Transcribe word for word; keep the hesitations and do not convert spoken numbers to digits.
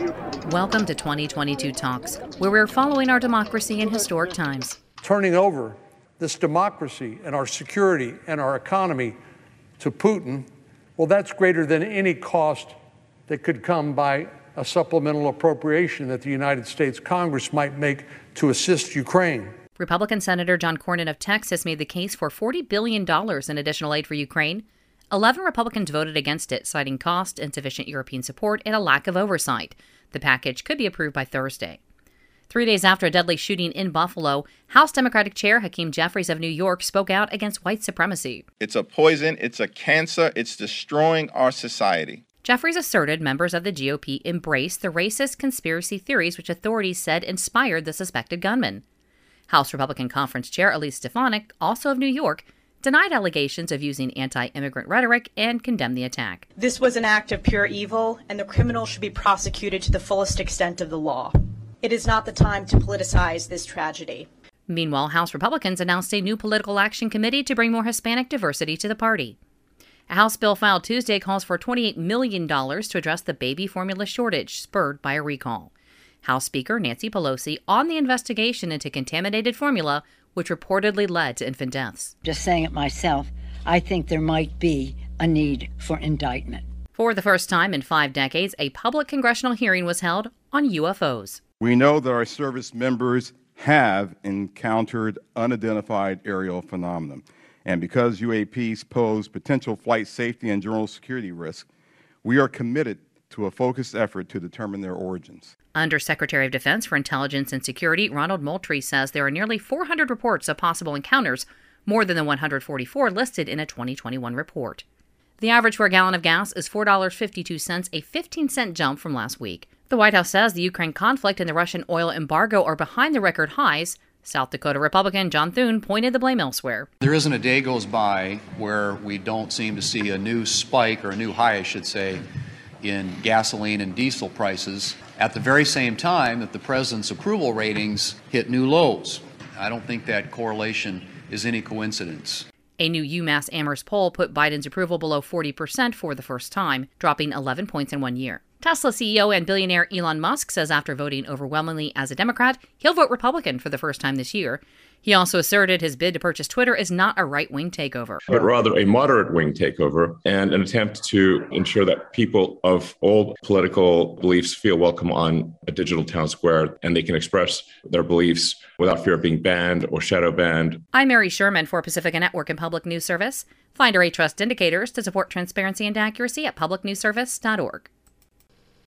Welcome to twenty twenty-two Talks, where we're following our democracy in historic times. Turning over this democracy and our security and our economy to Putin, well, that's greater than any cost that could come by a supplemental appropriation that the United States Congress might make to assist Ukraine. Republican Senator John Cornyn of Texas made the case for forty billion dollars in additional aid for Ukraine. Eleven Republicans voted against it, citing cost, insufficient European support, and a lack of oversight. The package could be approved by Thursday. Three days after a deadly shooting in Buffalo, House Democratic Chair Hakeem Jeffries of New York spoke out against white supremacy. It's a poison, it's a cancer, it's destroying our society. Jeffries asserted members of the G O P embraced the racist conspiracy theories which authorities said inspired the suspected gunman. House Republican Conference Chair Elise Stefanik, also of New York, denied allegations of using anti-immigrant rhetoric and condemned the attack. This was an act of pure evil, and the criminal should be prosecuted to the fullest extent of the law. It is not the time to politicize this tragedy. Meanwhile, House Republicans announced a new political action committee to bring more Hispanic diversity to the party. A House bill filed Tuesday calls for twenty-eight million dollars to address the baby formula shortage spurred by a recall. House Speaker Nancy Pelosi on the investigation into contaminated formula, which reportedly led to infant deaths. Just saying it myself, I think there might be a need for indictment. For the first time in five decades, a public congressional hearing was held on U F Os. We know that our service members have encountered unidentified aerial phenomena. And because U A Ps pose potential flight safety and general security risk, we are committed to a focused effort to determine their origins. Undersecretary of Defense for Intelligence and Security Ronald Moultrie says there are nearly four hundred reports of possible encounters, more than the one hundred forty-four listed in a twenty twenty-one report. The average for a gallon of gas is four dollars and fifty-two cents, a fifteen cent jump from last week. The White House says the Ukraine conflict and the Russian oil embargo are behind the record highs. South Dakota Republican John Thune pointed the blame elsewhere. There isn't a day goes by where we don't seem to see a new spike, or a new high, I should say, in gasoline and diesel prices at the very same time that the president's approval ratings hit new lows. I don't think that correlation is any coincidence. A new UMass Amherst poll put Biden's approval below forty percent for the first time, dropping eleven points in one year. Tesla C E O and billionaire Elon Musk says after voting overwhelmingly as a Democrat, he'll vote Republican for the first time this year. He also asserted his bid to purchase Twitter is not a right-wing takeover, but rather a moderate-wing takeover and an attempt to ensure that people of all political beliefs feel welcome on a digital town square and they can express their beliefs without fear of being banned or shadow banned. I'm Mary Sherman for Pacifica Network and Public News Service. Find our A-Trust indicators to support transparency and accuracy at public news service dot org.